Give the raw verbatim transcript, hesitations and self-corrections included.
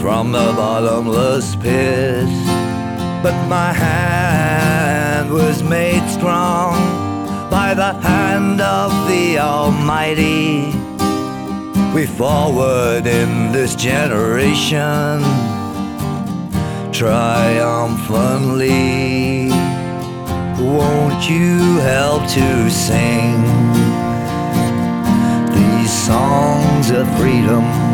from the bottomless pit. But my hand was made strong by the hand of the Almighty. We forward in this generation triumphantly. Won't you help to sing these songs of freedom?